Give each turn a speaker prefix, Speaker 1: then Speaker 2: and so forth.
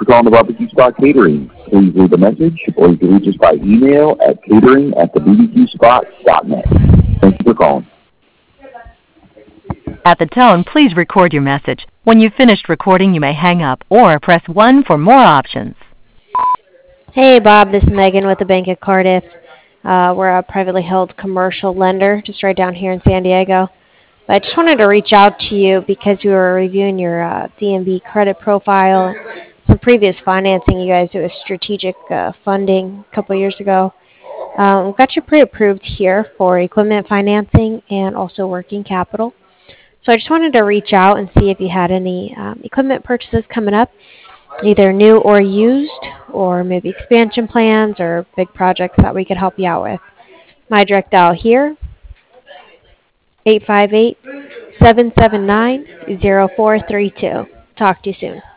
Speaker 1: calling the Barbecue Spot Catering. Please leave a message, or you can reach us by email at catering@thebbqspot.net. Thank you for calling.
Speaker 2: At the tone, please record your message. When you've finished recording, you may hang up or press 1 for more options.
Speaker 3: Hey, Bob, this is Megan with the Bank of Cardiff. We're a privately held commercial lender just right down here in San Diego. But I just wanted to reach out to you because we were reviewing your DNB credit profile, some previous financing you guys did with strategic funding a couple of years ago. We've got you pre-approved here for equipment financing and also working capital. So I just wanted to reach out and see if you had any equipment purchases coming up, either new or used, or maybe expansion plans or big projects that we could help you out with. My direct dial here, 858-779-0432. Talk to you soon.